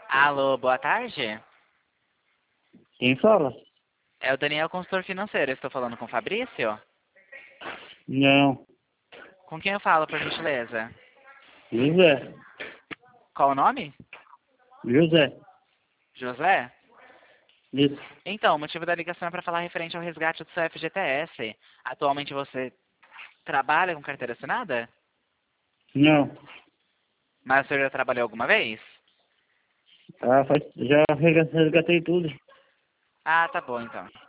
Alô, boa tarde. Quem fala? É o Daniel, consultor financeiro. Estou falando com o Fabrício? Não. Com quem eu falo, por gentileza? José. Qual o nome? José. José? Isso. Então, o motivo da ligação é para falar referente ao resgate do seu FGTS. Atualmente você trabalha com carteira assinada? Não. Mas o senhor já trabalhou alguma vez? Já resgatei tudo. Ah, tá bom então.